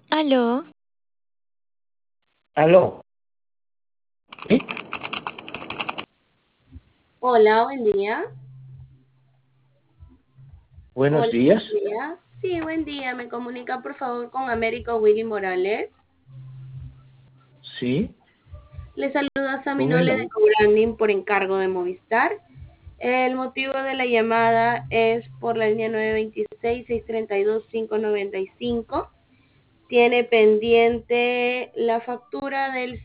Aló, Aló, ¿sí? Hola, buen día. Buenos Hola, días. buen día. Sí, buen día. ¿Me comunica por favor con Américo Willy Morales? Sí, Le saluda Sami con él Nole de hablo. Cobranding por encargo de Movistar. El motivo de la llamada es por la línea 926-632-595. Tiene pendiente la factura del